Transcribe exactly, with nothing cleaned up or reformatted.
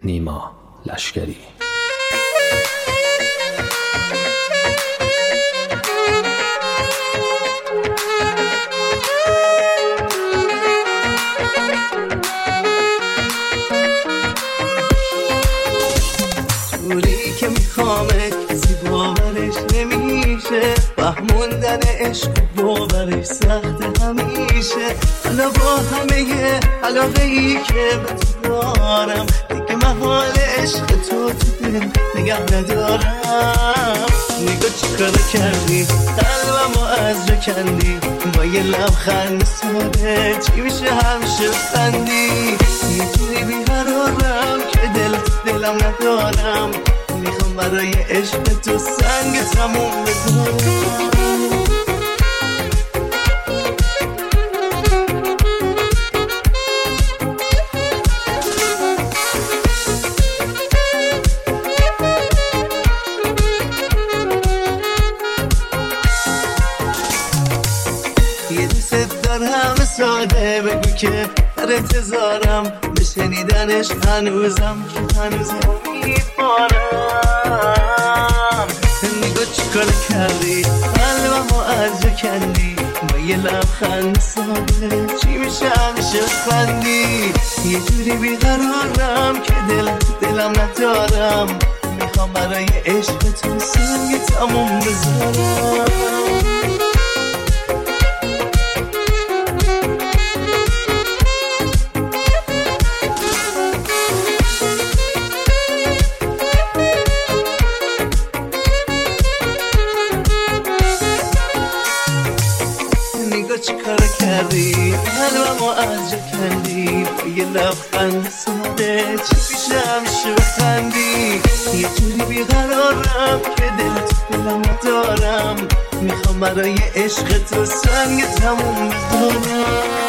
نیما لشکری. جوری که میخوامه کسی باورش نمیشه، فهموندن عشق باورش سخت همیشه. حالا با همه علاقه ای که به تو دارم دیگه محال عشق تو تو دل نگه ندارم. نگاه چی کار کردی قلبمو از جا کندی، با یه لبخند ساده چی میشه همیشه بخندی. یه جوری بیقرارم که دل دلم ندارم، میخوام برای عشق تو سنگ تموم بذارم. یه دوست دارم ساده بگو که در انتظارم، به شنیدنش هنوزم که هنوزم میخوارم. نگاه چی کار کردی قلبمو از جا کندی، با یه لبخند ساده چی میشه همیشه خندی. یه جوری بیقرارم که دل دلم ندارم، میخوام برای عشق تو سنگ تموم بذارم. نگاه چی کار کردی قلبمو از جا کندی، با یه لبخند ساده چی پیشه همیشه بخندی. یه جوری بیقرارم که دل تو دلم ندارم، میخوام برای عشق تو سنگ تموم بذارم.